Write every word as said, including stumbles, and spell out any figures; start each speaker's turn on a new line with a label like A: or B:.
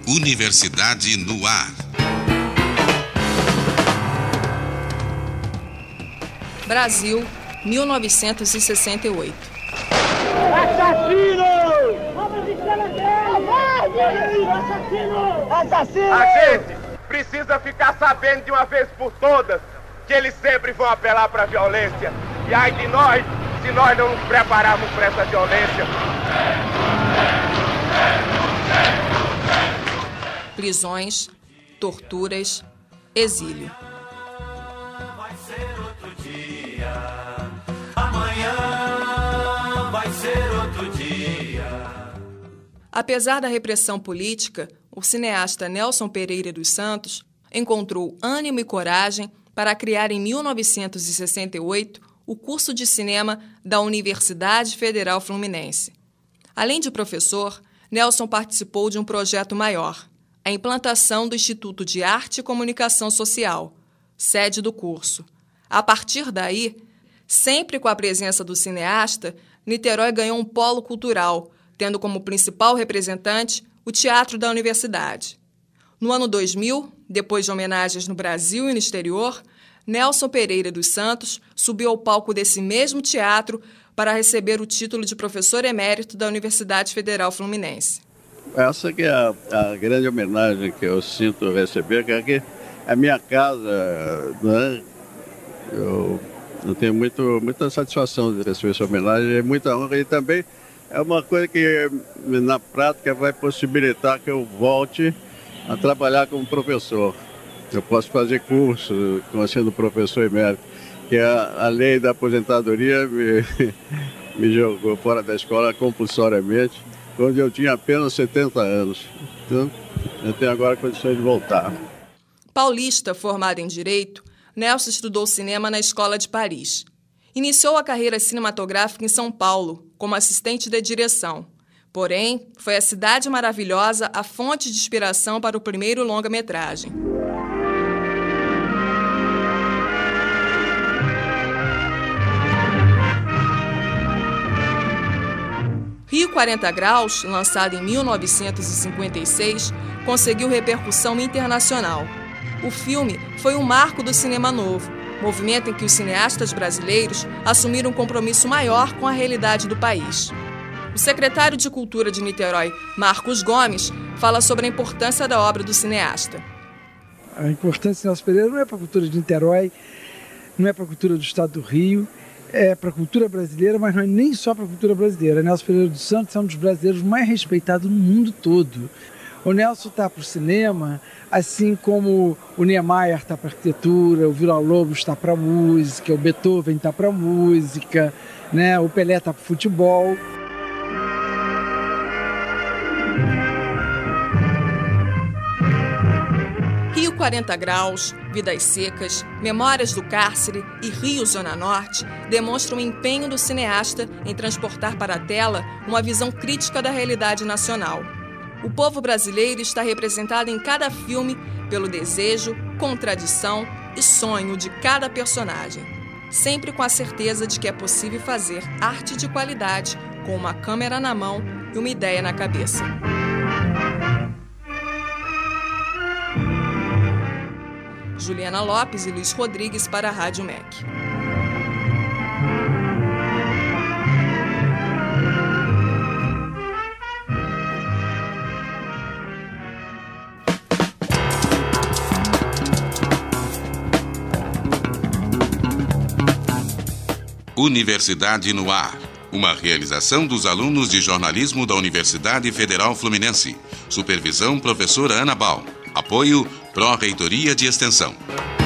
A: Universidade no ar.
B: Brasil, mil novecentos e sessenta e oito.
C: Assassino! Assassino! Assassino!
D: A gente precisa ficar sabendo de uma vez por todas que eles sempre vão apelar para a violência. E ai de nós, se nós não nos prepararmos para essa violência.
B: Prisões, torturas, exílio.
E: Vai ser outro dia, amanhã vai ser outro dia.
B: Apesar da repressão política, o cineasta Nelson Pereira dos Santos encontrou ânimo e coragem para criar em mil novecentos e sessenta e oito o curso de cinema da Universidade Federal Fluminense. Além de professor, Nelson participou de um projeto maior, a implantação do Instituto de Arte e Comunicação Social, sede do curso. A partir daí, sempre com a presença do cineasta, Niterói ganhou um polo cultural, tendo como principal representante o Teatro da Universidade. No ano dois mil, depois de homenagens no Brasil e no exterior, Nelson Pereira dos Santos subiu ao palco desse mesmo teatro para receber o título de professor emérito da Universidade Federal Fluminense.
F: Essa que é a, a grande homenagem que eu sinto receber, que aqui é a minha casa, né? Eu, eu tenho muito, muita satisfação de receber essa homenagem, é muita honra e também é uma coisa que na prática vai possibilitar que eu volte a trabalhar como professor. Eu posso fazer curso sendo professor emérito, que a, a lei da aposentadoria me, me jogou fora da escola compulsoriamente, quando eu tinha apenas setenta anos. Então, eu tenho agora condições de voltar.
B: Paulista, formado em Direito, Nelson estudou cinema na Escola de Paris. Iniciou a carreira cinematográfica em São Paulo, como assistente de direção. Porém, foi a Cidade Maravilhosa a fonte de inspiração para o primeiro longa-metragem. Rio quarenta Graus, lançado em mil novecentos e cinquenta e seis, conseguiu repercussão internacional. O filme foi um marco do cinema novo, movimento em que os cineastas brasileiros assumiram um compromisso maior com a realidade do país. O secretário de Cultura de Niterói, Marcos Gomes, fala sobre a importância da obra do cineasta.
G: A importância de Nelson Pereira não é para a cultura de Niterói, não é para a cultura do estado do Rio, é para a cultura brasileira, mas não é nem só para a cultura brasileira. Nelson Pereira dos Santos é um dos brasileiros mais respeitados no mundo todo. O Nelson está para o cinema, assim como o Niemeyer está para a arquitetura, o Villa-Lobos está para a música, o Beethoven está para a música, né? O Pelé está para o futebol.
B: Rio quarenta Graus, Vidas Secas, Memórias do Cárcere e Rio Zona Norte demonstram o empenho do cineasta em transportar para a tela uma visão crítica da realidade nacional. O povo brasileiro está representado em cada filme pelo desejo, contradição e sonho de cada personagem, sempre com a certeza de que é possível fazer arte de qualidade com uma câmera na mão e uma ideia na cabeça. Juliana Lopes e Luiz Rodrigues para a Rádio M E C.
A: Universidade no ar. Uma realização dos alunos de jornalismo da Universidade Federal Fluminense. Supervisão professora Ana Bal. Apoio Pró-Reitoria de Extensão.